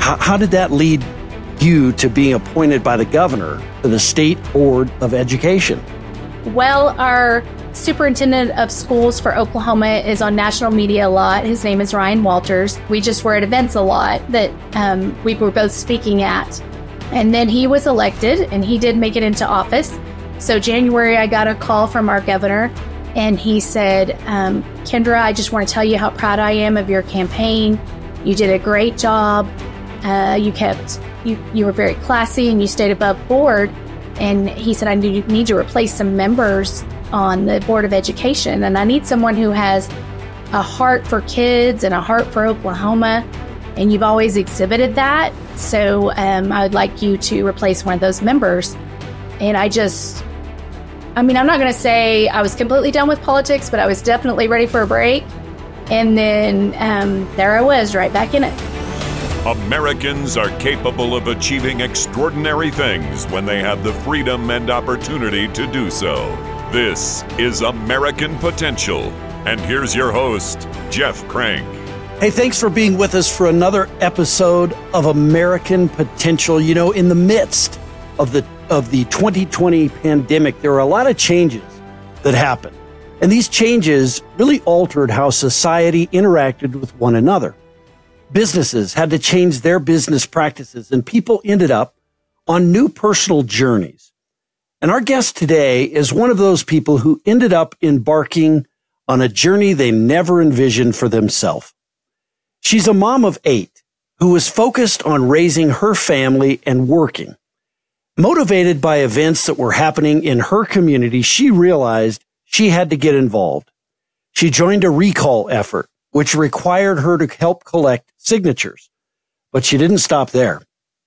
How did that lead you to being appointed by the governor to the State Board of Education? Well, our superintendent of schools for Oklahoma is on national media a lot. His name is Ryan Walters. We just were at events a lot that we were both speaking at. And then he was elected, and he did make it into office. So January, I got a call from our governor, and he said, Kendra, I just want to tell you how proud I am of your campaign. You did a great job. You were very classy, and you stayed above board. And he said, I need to replace some members on the Board of Education. And I need someone who has a heart for kids and a heart for Oklahoma. And you've always exhibited that. So I would like you to replace one of those members. And I'm not going to say I was completely done with politics, but I was definitely ready for a break. And then there I was, right back in it. Americans are capable of achieving extraordinary things when they have the freedom and opportunity to do so. This is American Potential. And here's your host, Jeff Crank. Hey, thanks for being with us for another episode of American Potential. You know, in the midst of the 2020 pandemic, there are a lot of changes that happened. And these changes really altered how society interacted with one another. Businesses had to change their business practices, and people ended up on new personal journeys. And our guest today is one of those people who ended up embarking on a journey they never envisioned for themselves. She's a mom of 8 who was focused on raising her family and working. Motivated by events that were happening in her community, she realized she had to get involved. She joined a recall effort, which required her to help collect signatures. But she didn't stop there.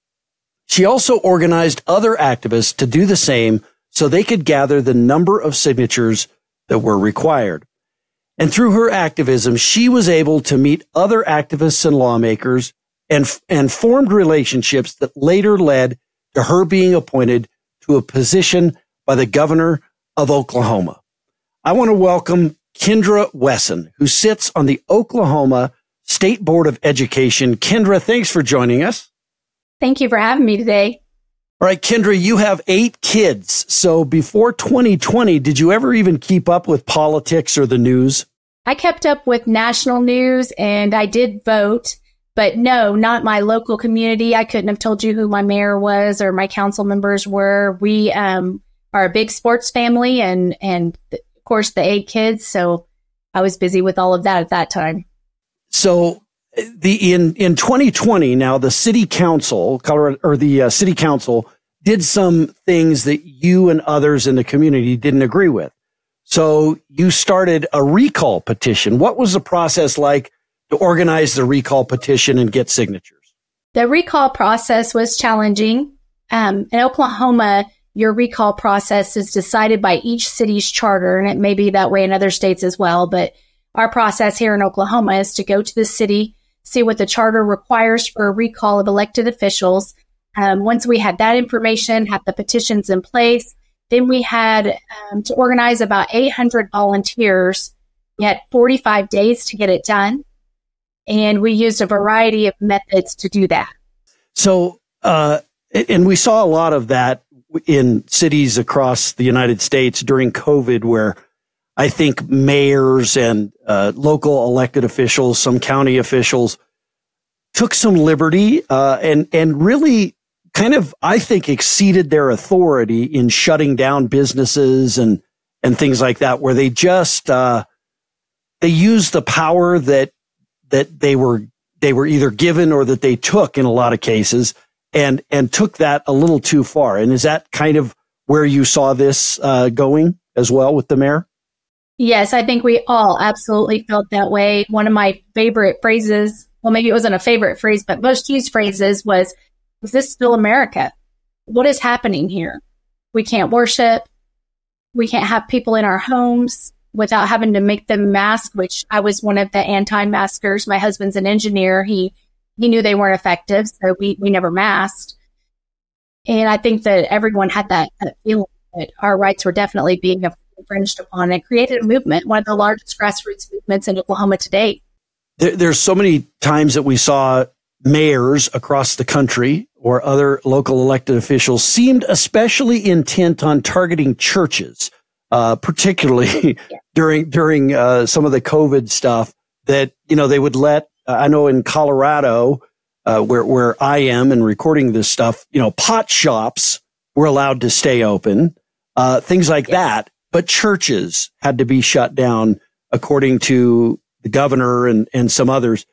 She also organized other activists to do the same so they could gather the number of signatures that were required. And through her activism, she was able to meet other activists and lawmakers and formed relationships that later led to her being appointed to a position by the governor of Oklahoma. I want to welcome Kendra Wesson, who sits on the Oklahoma State Board of Education. Kendra, thanks for joining us. Thank you for having me today. All right, Kendra, you have 8 kids. So before 2020, did you ever even keep up with politics or the news? I kept up with national news and I did vote, but no, not my local community. I couldn't have told you who my mayor was or my council members were. We are a big sports family and of course the 8 kids. So I was busy with all of that at that time. So in 2020, now the city council, city council did some things that you and others in the community didn't agree with. So you started a recall petition. What was the process like to organize the recall petition and get signatures? The recall process was challenging. In Oklahoma, your recall process is decided by each city's charter, and it may be that way in other states as well. But our process here in Oklahoma is to go to the city, see what the charter requires for a recall of elected officials. Once we had that information, have the petitions in place, then we had to organize about 800 volunteers. We had 45 days to get it done. And we used a variety of methods to do that. So, and we saw a lot of that in cities across the United States during COVID, where I think mayors and local elected officials, some county officials took some liberty and really kind of, I think, exceeded their authority in shutting down businesses and things like that, where they just they used the power that they were either given or that they took in a lot of cases and took that a little too far. And is that kind of where you saw this going as well with the mayor? Yes, I think we all absolutely felt that way. One of my favorite phrases, well, maybe it wasn't a favorite phrase, but most used phrases was, is this still America? What is happening here? We can't worship. We can't have people in our homes without having to make them mask, which I was one of the anti-maskers. My husband's an engineer. He knew they weren't effective, so we never masked. And I think that everyone had that feeling that our rights were definitely being infringed upon. It created a movement, one of the largest grassroots movements in Oklahoma to date. There's so many times that we saw mayors across the country or other local elected officials seemed especially intent on targeting churches, particularly during some of the COVID stuff that, they would let, I know in Colorado, where I am and recording this stuff, pot shops were allowed to stay open, things like that. But churches had to be shut down, according to the governor and some others.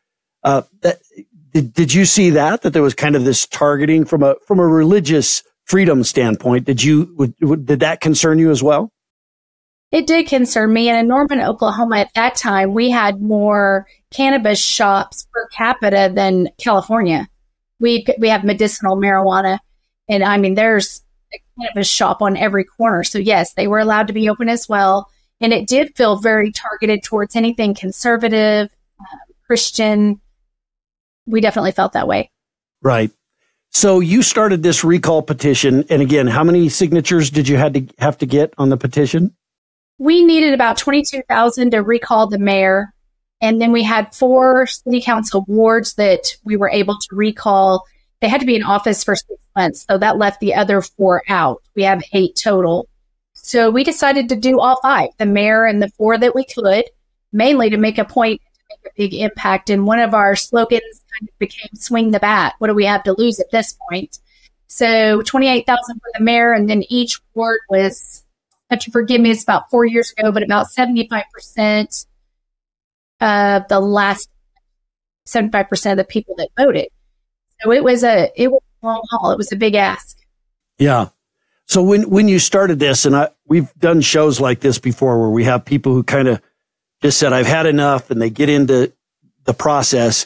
Did you see that there was kind of this targeting from a religious freedom standpoint? Did that concern you as well? It did concern me. And in Norman, Oklahoma, at that time, we had more cannabis shops per capita than California. We have medicinal marijuana, and I mean, there's a cannabis shop on every corner. So yes, they were allowed to be open as well. And it did feel very targeted towards anything conservative, Christian. We definitely felt that way. Right. So you started this recall petition. And again, how many signatures did you have to get on the petition? We needed about 22,000 to recall the mayor. And then we had 4 city council wards that we were able to recall. They had to be in office for 6 months. So that left the other 4 out. We have 8 total. So we decided to do all 5, the mayor and the 4 that we could, mainly to make a point, to make a big impact. And one of our slogans kind of became swing the bat. What do we have to lose at this point? So 28,000 for the mayor. And then each ward was, have to forgive me, it's about 4 years ago, but about 75% of the last 75% of the people that voted. So it was a long haul. It was a big ask. Yeah. So when you started this, and we've done shows like this before where we have people who kind of just said, I've had enough, and they get into the process.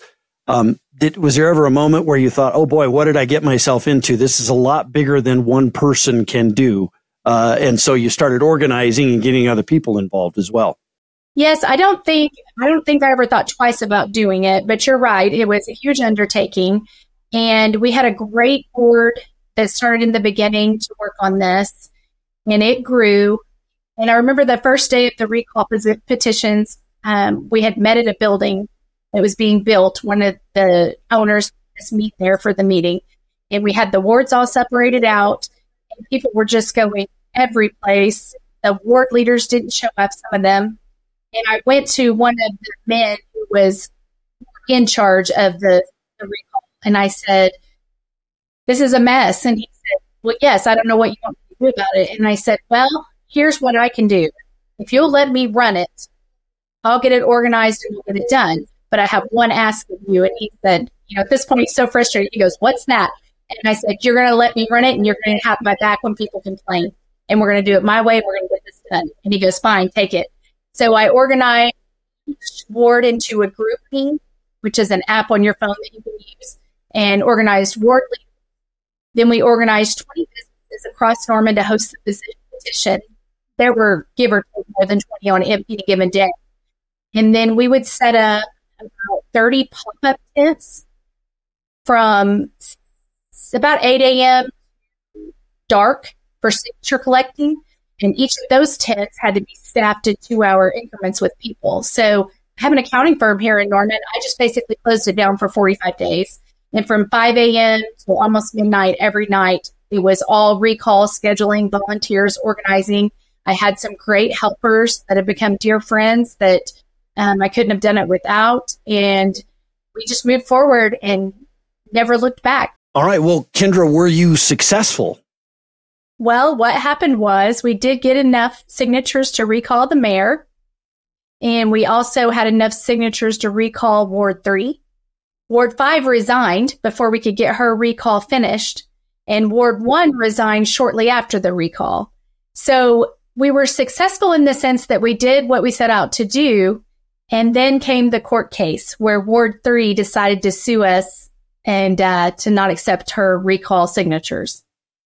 Was there ever a moment where you thought, oh boy, what did I get myself into? This is a lot bigger than one person can do. And so you started organizing and getting other people involved as well. Yes, I don't think I ever thought twice about doing it, but you're right. It was a huge undertaking, and we had a great board that started in the beginning to work on this, and it grew. And I remember the first day of the recall petitions, we had met at a building that was being built. One of the owners let us meet there for the meeting, and we had the wards all separated out, and people were just going every place. The ward leaders didn't show up, some of them. And I went to one of the men who was in charge of the recall, and I said, this is a mess. And he said, well, yes, I don't know what you want me to do about it. And I said, well, here's what I can do. If you'll let me run it, I'll get it organized and we'll get it done. But I have one ask of you. And he said, at this point, he's so frustrated. He goes, what's that? And I said, you're going to let me run it, and you're going to have my back when people complain. And we're going to do it my way. We're going to get this done. And he goes, fine, take it. So I organized each ward into a grouping, which is an app on your phone that you can use, and organized ward leaders. Then we organized 20 businesses across Norman to host the petition. There were, give or take, more than 20 on any given day. And then we would set up about 30 pop-up tents from about 8 a.m. dark for signature collecting. And each of those tents had to be staffed in 2-hour increments with people. So I have an accounting firm here in Norman. I just basically closed it down for 45 days. And from 5 a.m. to almost midnight every night, it was all recall, scheduling, volunteers, organizing. I had some great helpers that have become dear friends that I couldn't have done it without. And we just moved forward and never looked back. All right. Well, Kendra, were you successful? Well, what happened was we did get enough signatures to recall the mayor. And we also had enough signatures to recall Ward 3. Ward 5 resigned before we could get her recall finished. And Ward 1 resigned shortly after the recall. So we were successful in the sense that we did what we set out to do. And then came the court case where Ward 3 decided to sue us and to not accept her recall signatures.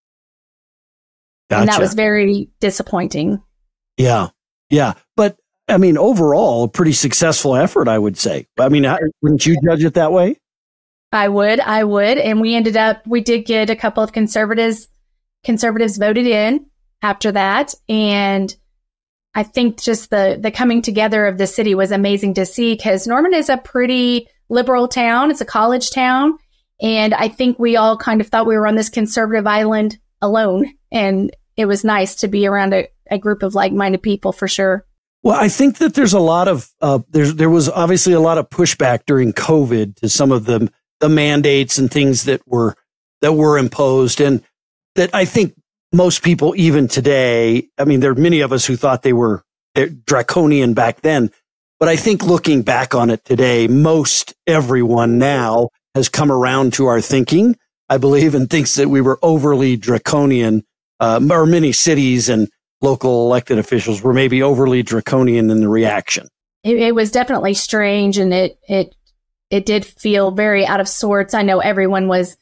Gotcha. And that was very disappointing. Yeah. Yeah. But I mean, overall, a pretty successful effort, I would say. I mean, wouldn't you judge it that way? I would. And we did get a couple of conservatives voted in after that. And I think just the coming together of the city was amazing to see, because Norman is a pretty liberal town. It's a college town. And I think we all kind of thought we were on this conservative island alone. And it was nice to be around a group of like-minded people for sure. Well, I think that there's a lot of, there was obviously a lot of pushback during COVID to some of the mandates and things that were imposed. And that I think most people, even today, I mean, there are many of us who thought they were draconian back then. But I think looking back on it today, most everyone now has come around to our thinking, I believe, and thinks that we were overly draconian, or many cities and local elected officials were maybe overly draconian in the reaction. It was definitely strange, and it did feel very out of sorts. I know everyone was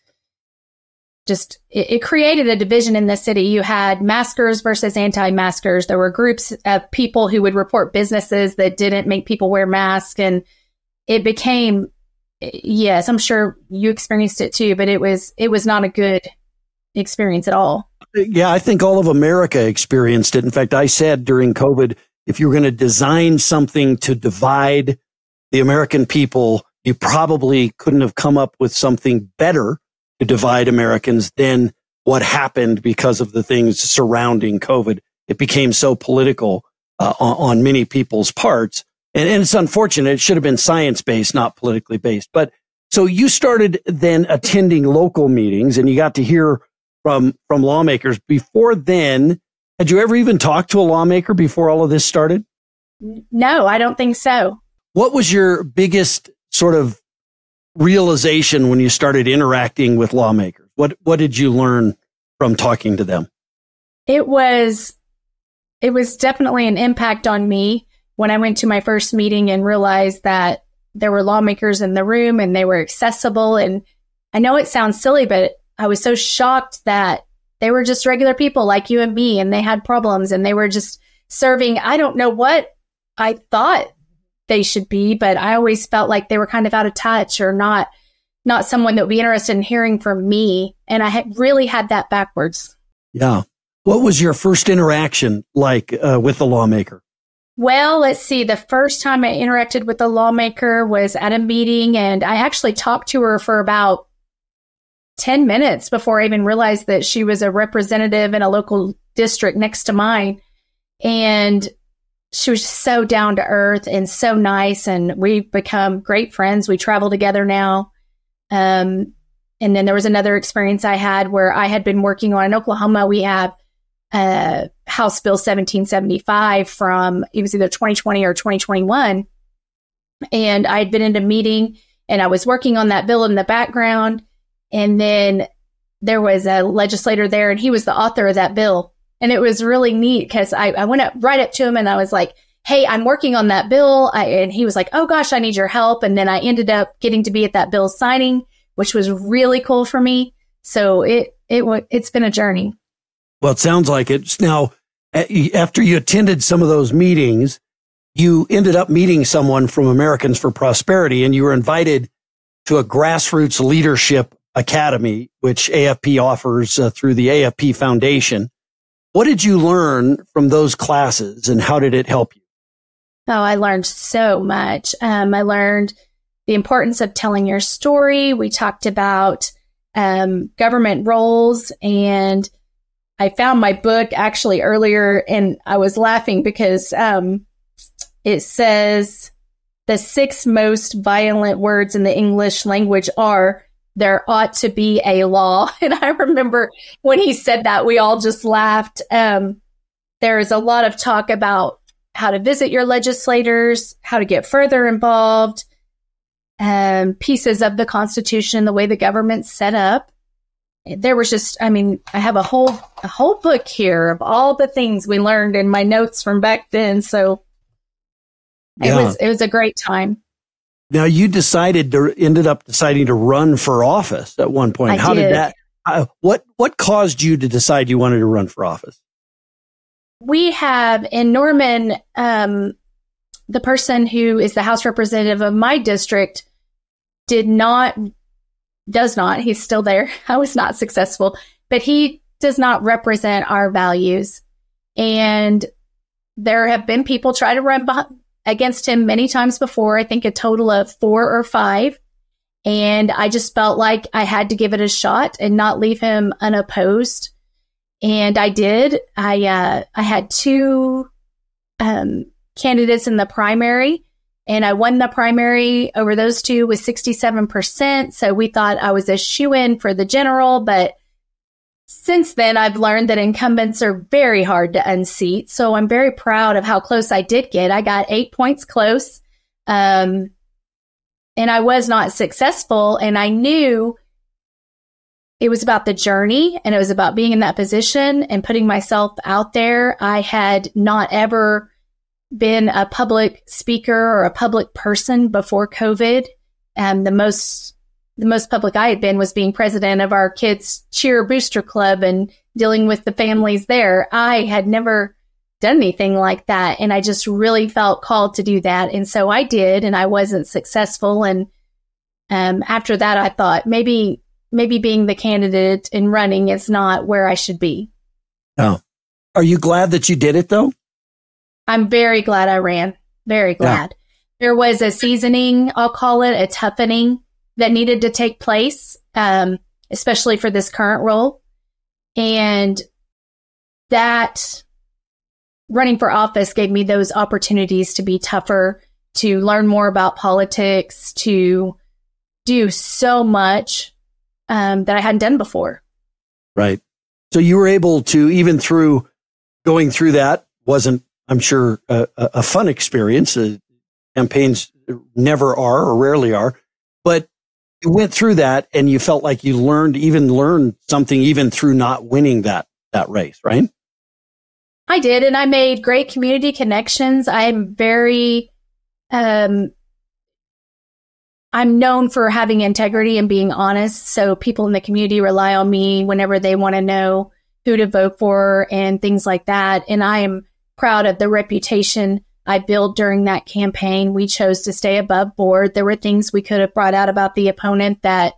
just, it created a division in the city. You had maskers versus anti-maskers. There were groups of people who would report businesses that didn't make people wear masks, and it became, yes, I'm sure you experienced it too, but it was not a good experience at all. Yeah, I think all of America experienced it. In fact, I said during COVID, if you were going to design something to divide the American people, you probably couldn't have come up with something better to divide Americans than what happened because of the things surrounding COVID. It became so political on many people's parts. And it's unfortunate. It should have been science-based, not politically based. But so you started then attending local meetings and you got to hear from lawmakers. Before then, had you ever even talked to a lawmaker before all of this started? No, I don't think so. What was your biggest sort of realization when you started interacting with lawmakers? What did you learn from talking to them? It was definitely an impact on me when I went to my first meeting and realized that there were lawmakers in the room and they were accessible. And I know it sounds silly, but I was so shocked that they were just regular people like you and me, and they had problems and they were just serving. I don't know what I thought they should be, but I always felt like they were kind of out of touch or not someone that would be interested in hearing from me. And I had really had that backwards. Yeah. What was your first interaction like with the lawmaker? Well, let's see. The first time I interacted with a lawmaker was at a meeting, and I actually talked to her for about 10 minutes before I even realized that she was a representative in a local district next to mine. And she was just so down to earth and so nice. And we've become great friends. We travel together now. And then there was another experience I had where I had been working on in Oklahoma. We have House Bill 1775 from, it was either 2020 or 2021. And I had been in a meeting and I was working on that bill in the background. And then there was a legislator there and he was the author of that bill. And it was really neat because I went right up to him and I was like, hey, I'm working on that bill. And he was like, oh gosh, I need your help. And then I ended up getting to be at that bill signing, which was really cool for me. So it's been a journey. Well, it sounds like it. Now, after you attended some of those meetings, you ended up meeting someone from Americans for Prosperity, and you were invited to a grassroots leadership academy, which AFP offers through the AFP Foundation. What did you learn from those classes, and how did it help you? Oh, I learned so much. I learned the importance of telling your story. We talked about government roles, and I found my book actually earlier, and I was laughing because it says the 6 most violent words in the English language are, there ought to be a law. And I remember when he said that, we all just laughed. There's a lot of talk about how to visit your legislators, how to get further involved, pieces of the Constitution, the way the government's set up. There was just, I have a whole book here of all the things we learned in my notes from back then. So it was a great time. Now you ended up deciding to run for office at one point. How did that, what caused you to decide you wanted to run for office? We have in Norman, the person who is the House representative of my district does not, he's still there. I was not successful, but he does not represent our values. And there have been people try to run against him many times before, I think a total of 4 or 5. And I just felt like I had to give it a shot and not leave him unopposed. And I did. I had two candidates in the primary, and I won the primary over those two with 67%. So we thought I was a shoo-in for the general. But since then, I've learned that incumbents are very hard to unseat. So I'm very proud of how close I did get. I got 8 points close. And I was not successful. And I knew it was about the journey, and it was about being in that position and putting myself out there. I had not ever been a public speaker or a public person before COVID. And the most public I had been was being president of our kids' cheer booster club and dealing with the families there. I had never done anything like that. And I just really felt called to do that. And so I did, and I wasn't successful. And after that, I thought maybe being the candidate and running is not where I should be. Oh, are you glad that you did it though? I'm very glad I ran. Very glad. Yeah. There was a seasoning, I'll call it a toughening, that needed to take place, especially for this current role. And that running for office gave me those opportunities to be tougher, to learn more about politics, to do so much that I hadn't done before. Right. So you were able to, even through going through that, wasn't, I'm sure, a fun experience. Campaigns never are or rarely are, but you went through that and you felt like you learned something even through not winning that race, right? I did. And I made great community connections. I'm very, I'm known for having integrity and being honest. So people in the community rely on me whenever they want to know who to vote for and things like that. And I am proud of the reputation I built during that campaign. We chose to stay above board. There were things we could have brought out about the opponent that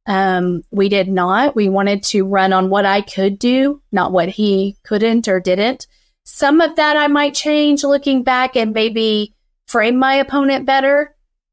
we did not. We wanted to run on what I could do, not what he couldn't or didn't. Some of that I might change looking back and maybe frame my opponent better.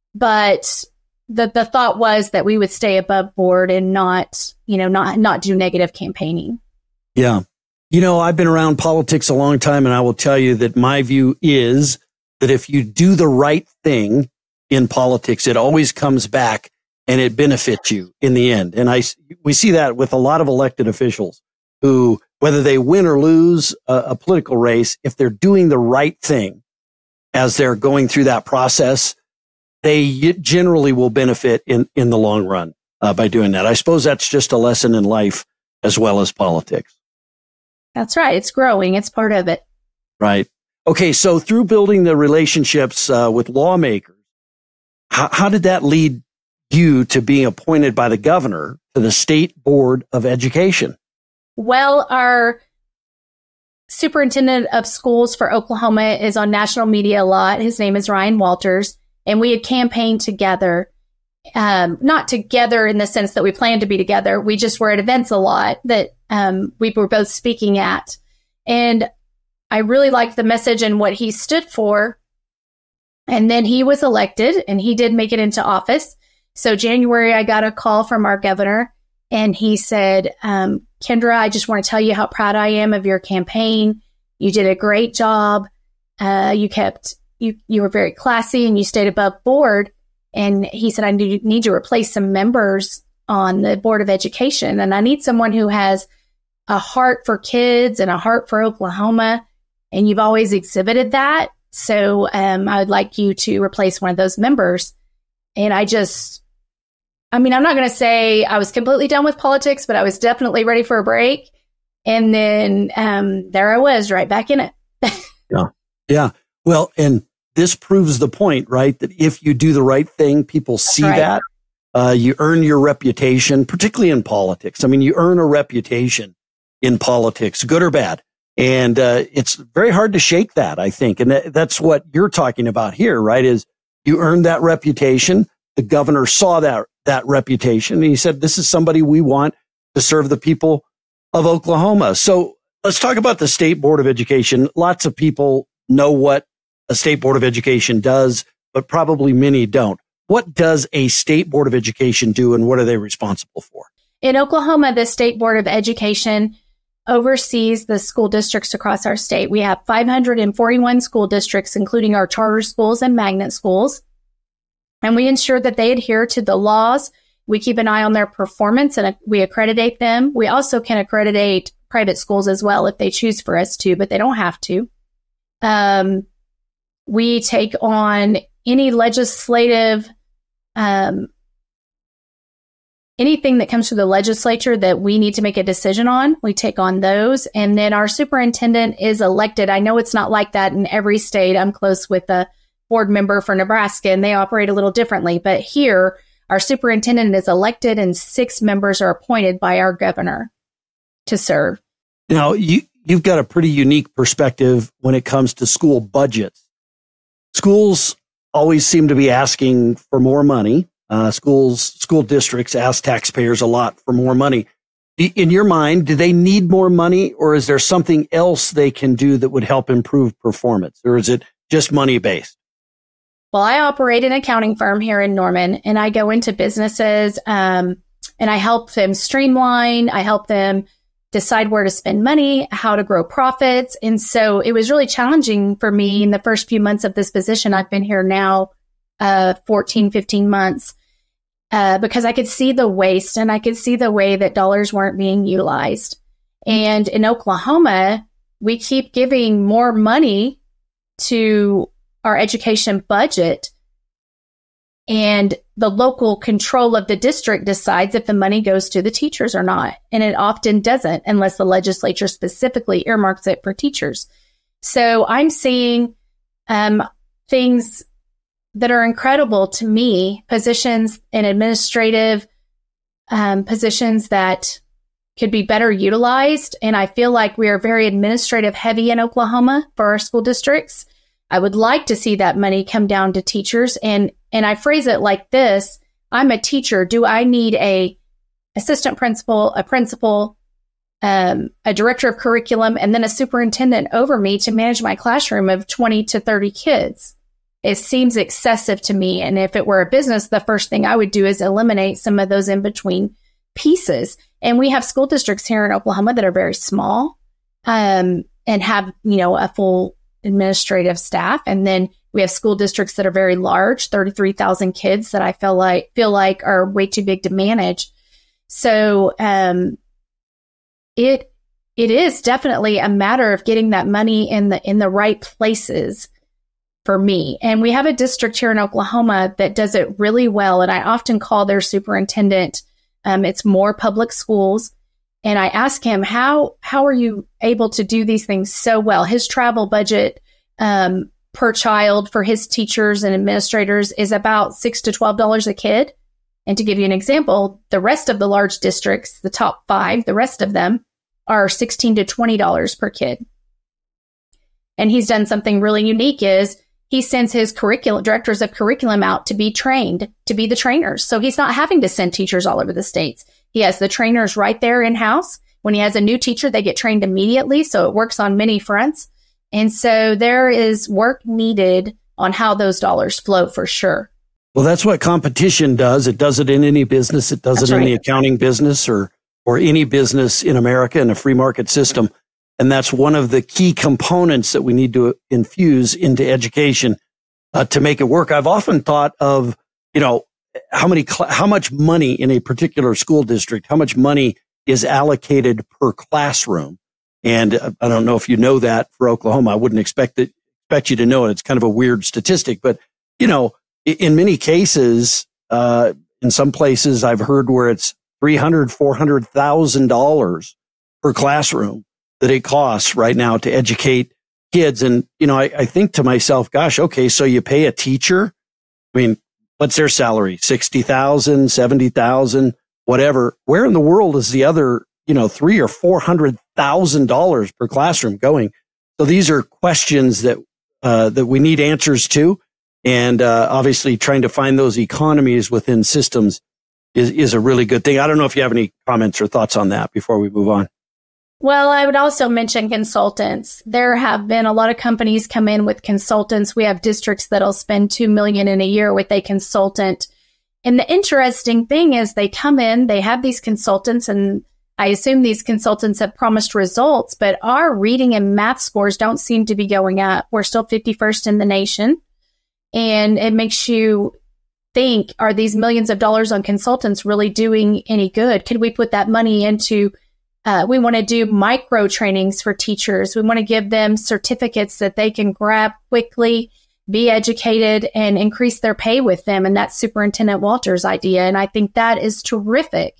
But the thought was that we would stay above board and not do negative campaigning. Yeah. I've been around politics a long time, and I will tell you that my view is that if you do the right thing in politics, it always comes back and it benefits you in the end. And we see that with a lot of elected officials who, whether they win or lose a political race, if they're doing the right thing as they're going through that process, they generally will benefit in the long run by doing that. I suppose that's just a lesson in life as well as politics. That's right. It's growing. It's part of it. Right. Okay. So through building the relationships with lawmakers, how did that lead you to being appointed by the governor to the State Board of Education? Well, our superintendent of schools for Oklahoma is on national media a lot. His name is Ryan Walters, and we had campaigned together. Not together in the sense that we planned to be together. We just were at events a lot that we were both speaking at. And I really liked the message and what he stood for. And then he was elected, and he did make it into office. So January, I got a call from our governor, and he said, Kendra, I just want to tell you how proud I am of your campaign. You did a great job. You were very classy, and you stayed above board. And he said, I need to replace some members on the Board of Education. And I need someone who has a heart for kids and a heart for Oklahoma. And you've always exhibited that. So I would like you to replace one of those members. And I'm not going to say I was completely done with politics, but I was definitely ready for a break. And then there I was right back in it. Yeah. Well, and this proves the point, right? That if you do the right thing, people see that. You earn your reputation, particularly in politics. I mean, you earn a reputation in politics, good or bad. And it's very hard to shake that, I think. And that's what you're talking about here, right? Is you earned that reputation. The governor saw that reputation, and he said, this is somebody we want to serve the people of Oklahoma. So let's talk about the State Board of Education. Lots of people know what a State Board of Education does, but probably many don't. what does a state board of education do, and what are they responsible for? In Oklahoma, the State Board of Education oversees the school districts across our state. We have 541 school districts, including our charter schools and magnet schools. And we ensure that they adhere to the laws. We keep an eye on their performance and we accreditate them. We also can accreditate private schools as well if they choose for us to, but they don't have to. We take on any legislative, anything that comes to the legislature that we need to make a decision on, we take on those. And then our superintendent is elected. I know it's not like that in every state. I'm close with a board member for Nebraska, and they operate a little differently. But here, our superintendent is elected and 6 members are appointed by our governor to serve. Now, you've got a pretty unique perspective when it comes to school budgets. Schools always seem to be asking for more money. School districts ask taxpayers a lot for more money. In your mind, do they need more money, or is there something else they can do that would help improve performance, or is it just money based? Well, I operate an accounting firm here in Norman, and I go into businesses and I help them streamline. I help them decide where to spend money, how to grow profits. And so it was really challenging for me in the first few months of this position. I've been here now 14, 15 months because I could see the waste and I could see the way that dollars weren't being utilized. And in Oklahoma, we keep giving more money to our education budget, and the local control of the district decides if the money goes to the teachers or not. And it often doesn't unless the legislature specifically earmarks it for teachers. So I'm seeing things that are incredible to me, positions in administrative positions that could be better utilized. And I feel like we are very administrative heavy in Oklahoma for our school districts. I would like to see that money come down to teachers. And I phrase it like this: I'm a teacher. Do I need a assistant principal, a principal, a director of curriculum, and then a superintendent over me to manage my classroom of 20 to 30 kids? It seems excessive to me. And if it were a business, the first thing I would do is eliminate some of those in between pieces. And we have school districts here in Oklahoma that are very small and have, a full administrative staff. And then we have school districts that are very large, 33,000 kids that I feel like are way too big to manage. So it is definitely a matter of getting that money in the right places for me. And we have a district here in Oklahoma that does it really well. And I often call their superintendent. It's Moore Public Schools. And I ask him, how are you able to do these things so well? His travel budget per child for his teachers and administrators is about $6 to $12 a kid. And to give you an example, the rest of the large districts, the top 5, the rest of them are $16 to $20 per kid. And he's done something really unique is he sends his directors of curriculum out to be trained, to be the trainers. So he's not having to send teachers all over the states. He has the trainers right there in-house. When he has a new teacher, they get trained immediately. So it works on many fronts. And so there is work needed on how those dollars flow for sure. Well, that's what competition does. It does it in any business. It does it in the accounting business or any business in America in a free market system. And that's one of the key components that we need to infuse into education to make it work. I've often thought of, how much money in a particular school district, how much money is allocated per classroom. And I don't know if you know that for Oklahoma. I wouldn't expect you to know it. It's kind of a weird statistic, but in many cases, in some places I've heard where it's $300,000, $400,000 per classroom that it costs right now to educate kids. And, I think to myself, gosh, okay, so you pay a teacher. I mean, what's their salary? $60,000, $70,000, whatever. Where in the world is the other, $300,000 or $400,000 per classroom going? So these are questions that we need answers to. And obviously trying to find those economies within systems is a really good thing. I don't know if you have any comments or thoughts on that before we move on. Well, I would also mention consultants. There have been a lot of companies come in with consultants. We have districts that'll spend $2 million in a year with a consultant. And the interesting thing is they come in, they have these consultants, and I assume these consultants have promised results, but our reading and math scores don't seem to be going up. We're still 51st in the nation. And it makes you think, are these millions of dollars on consultants really doing any good? Could we put that money into we want to do micro trainings for teachers. We want to give them certificates that they can grab quickly, be educated, and increase their pay with them. And that's Superintendent Walter's idea. And I think that is terrific.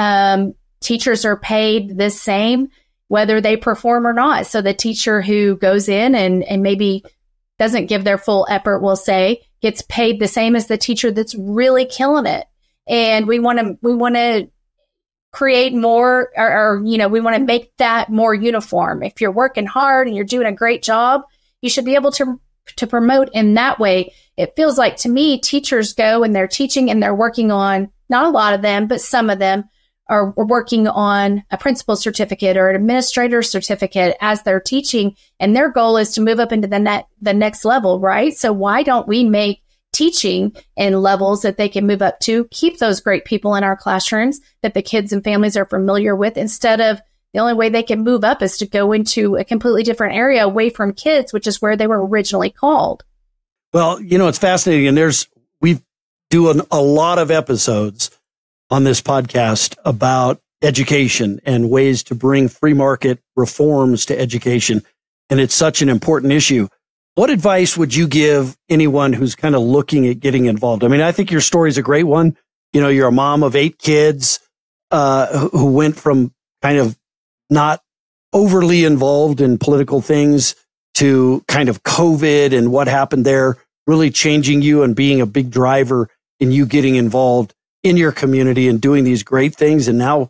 Teachers are paid the same, whether they perform or not. So the teacher who goes in and maybe doesn't give their full effort, we'll say, gets paid the same as the teacher that's really killing it. And we want to create more, or we want to make that more uniform. If you're working hard and you're doing a great job, you should be able to promote in that way. It feels like to me, teachers go and they're teaching and they're working on, not a lot of them, but some of them are working on a principal certificate or an administrator certificate as they're teaching. And their goal is to move up into the next level, right? So why don't we make teaching in levels that they can move up to, keep those great people in our classrooms that the kids and families are familiar with, instead of the only way they can move up is to go into a completely different area away from kids, which is where they were originally called. Well, it's fascinating. And we do a lot of episodes on this podcast about education and ways to bring free market reforms to education. And it's such an important issue. What advice would you give anyone who's kind of looking at getting involved? I mean, I think your story is a great one. You're a mom of 8 kids who went from kind of not overly involved in political things to kind of COVID and what happened there, really changing you and being a big driver in you getting involved in your community and doing these great things. And now,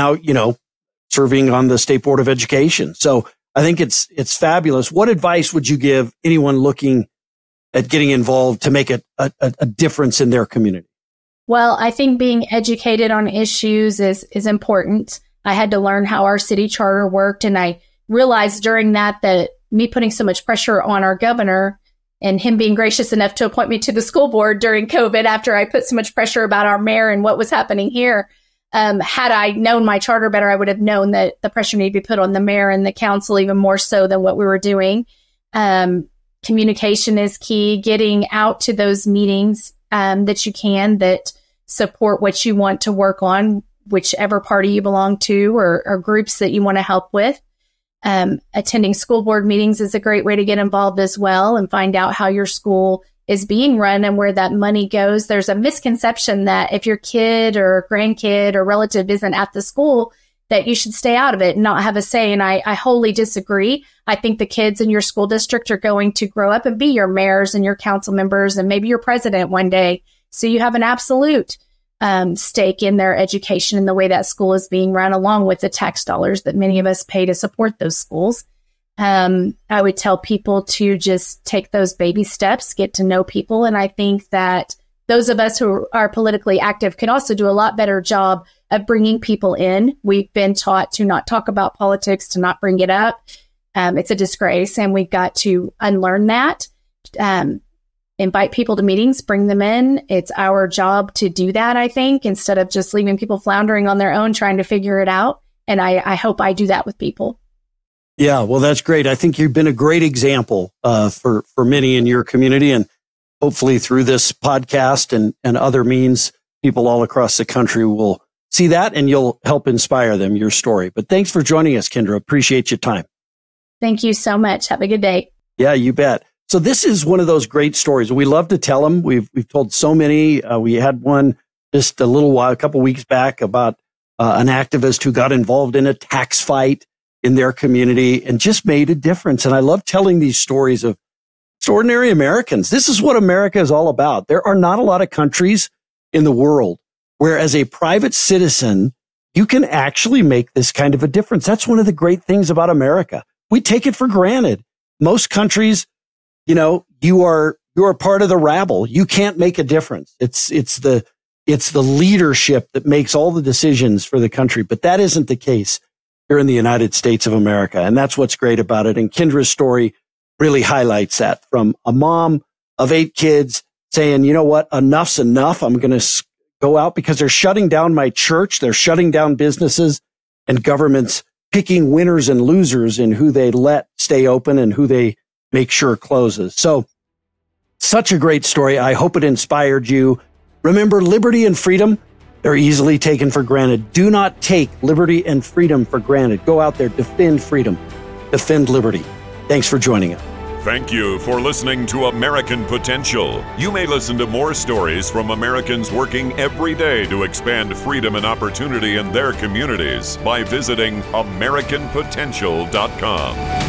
serving on the State Board of Education. So I think it's fabulous. What advice would you give anyone looking at getting involved to make a difference in their community? Well, I think being educated on issues is important. I had to learn how our city charter worked. And I realized during that me putting so much pressure on our governor and him being gracious enough to appoint me to the school board during COVID after I put so much pressure about our mayor and what was happening here. Had I known my charter better, I would have known that the pressure needed to be put on the mayor and the council even more so than what we were doing. Communication is key, getting out to those meetings that you can, that support what you want to work on, whichever party you belong to or groups that you want to help with. Attending school board meetings is a great way to get involved as well and find out how your school is being run and where that money goes. There's a misconception that if your kid or grandkid or relative isn't at the school, that you should stay out of it and not have a say. And I wholly disagree. I think the kids in your school district are going to grow up and be your mayors and your council members and maybe your president one day. So you have an absolute stake in their education and the way that school is being run, along with the tax dollars that many of us pay to support those schools. I would tell people to just take those baby steps, get to know people. And I think that those of us who are politically active can also do a lot better job of bringing people in. We've been taught to not talk about politics, to not bring it up. It's a disgrace, and we've got to unlearn that. Invite people to meetings, bring them in. It's our job to do that, I think, instead of just leaving people floundering on their own, trying to figure it out. And I hope I do that with people. Yeah, well, that's great. I think you've been a great example for many in your community, and hopefully through this podcast and other means, people all across the country will see that and you'll help inspire them, your story. But thanks for joining us, Kendra. Appreciate your time. Thank you so much. Have a good day. Yeah, you bet. So this is one of those great stories. We love to tell them. We've told so many. We had one just a couple weeks back about an activist who got involved in a tax fight in their community and just made a difference. And I love telling these stories of extraordinary Americans. This is what America is all about. There are not a lot of countries in the world where, as a private citizen, you can actually make this kind of a difference. That's one of the great things about America. We take it for granted. Most countries, you are part of the rabble. You can't make a difference. It's the leadership that makes all the decisions for the country, but that isn't the case here in the United States of America. And that's what's great about it. And Kendra's story really highlights that, from a mom of 8 kids saying, you know what, enough's enough. I'm going to go out because they're shutting down my church. They're shutting down businesses, and governments picking winners and losers in who they let stay open and who they make sure closes. So such a great story. I hope it inspired you. Remember, liberty and freedom, they're easily taken for granted. Do not take liberty and freedom for granted. Go out there, defend freedom, defend liberty. Thanks for joining us. Thank you for listening to American Potential. You may listen to more stories from Americans working every day to expand freedom and opportunity in their communities by visiting AmericanPotential.com.